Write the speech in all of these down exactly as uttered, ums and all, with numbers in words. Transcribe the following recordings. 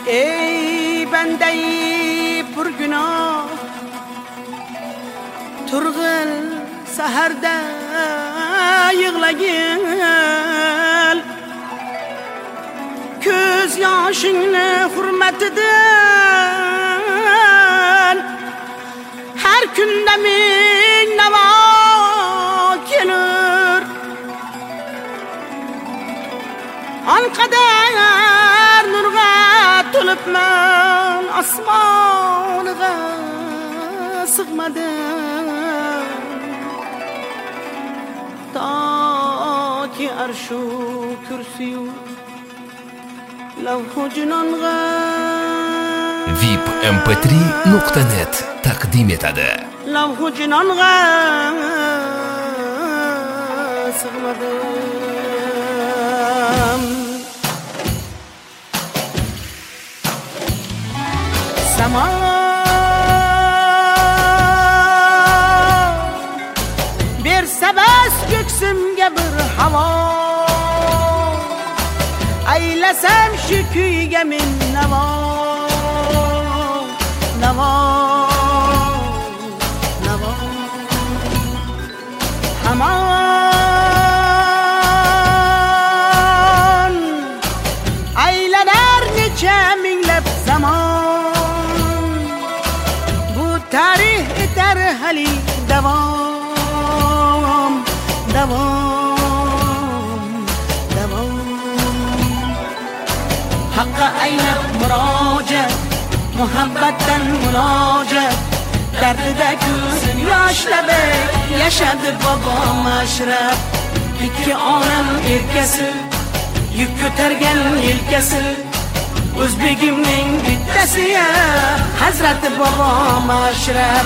ey bandai purgunoh turg'il saharda yig'lagil ko'z yoshingni hurmatidan har kunda ming navo kelur anqadar nurga to'libman osmoniga sig'madim toki arshu kursiyu lavhu junonga vip em p три nuqta net taqdim etadi. lavhu junonga sig'madim samo bersa bas ko'ksimga bir havo aylasam shu kuyga men navo navo navo hamon aylanar necha minglab zamon bu tarix etar hali davom davom davom haqqa aylab murojaat muhabbatdan munojat dardida ko'zin yoshlab yashadi bobom ashrab ikki olam erkasi yuk ko'targan yelkasi o'zbegimning bittasi hazrati bobom ashrab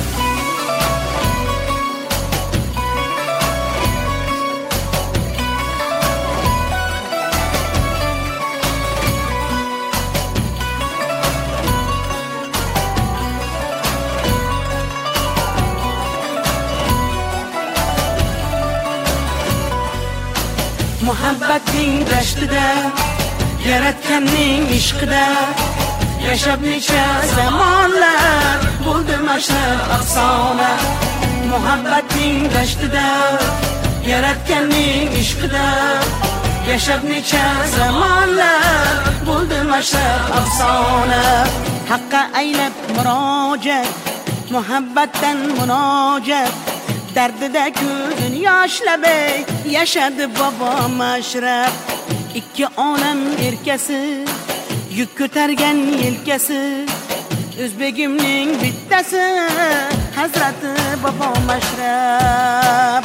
muhabbatning dashtida yaratganning ishqida yashab necha zamonlar bo'ldi mashrab afsona muhabbatning dashtida yaratganning ishqida yashab necha zamonlar bo'ldi mashrab afsona haqqa aylab murojaat muhabbatdan munojat dardida ko'zin yoshlab yashadi bobom ashrab ikki olam erkasi yuk ko'targan yelkasi o'zbegimning bittasi hazrati bobom ashrab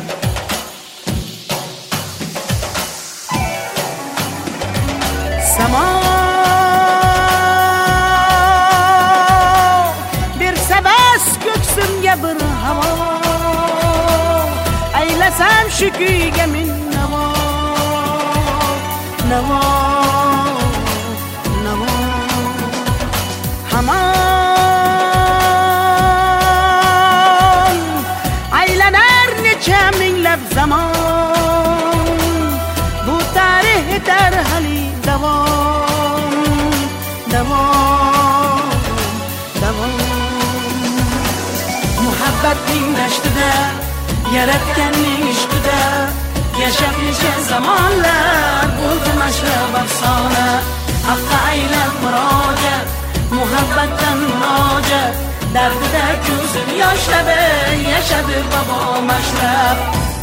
samo bersa bas ko'ksimga bir havo aylasam shu kuyga men navo navo navo hamon aylanar necha minglab zamon bu tarix etar hali davom davom davom muhabbatning dashtida yaratganning ishqida yashab necha zamonlar bo'ldi mashrab afsona haqqa aylab murojaat muhabbatdan munojat dardida ko'zin yoshlab yashadi bobom ashrab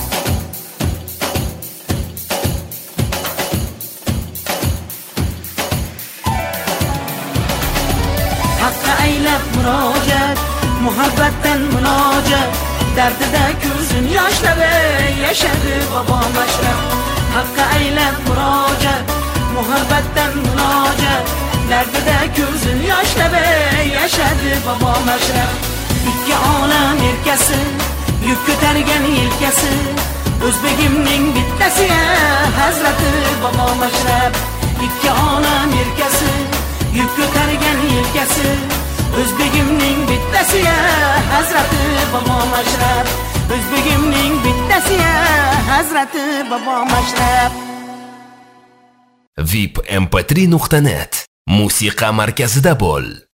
haqqa aylab murojaat muhabbatdan munojat dardida ko'zin yoshlab yashadi bobom ashrab haqqa aylab murojaat muhabbatdan munojat dardida ko'zin yoshlab yashadi bobom ashrab ikki olam erkasi yuk ko'targan yelkasi o'zbegimning bittasi hazrati bobom ashrab ikki olam erkasi yuk ko'targan yelkasi o'zbegimning bittasi hazrati bobom ashrab o'zbegimning bittasi hazrati bobom ashrab vip em p три nuqta net Musiqa markazida bo'l.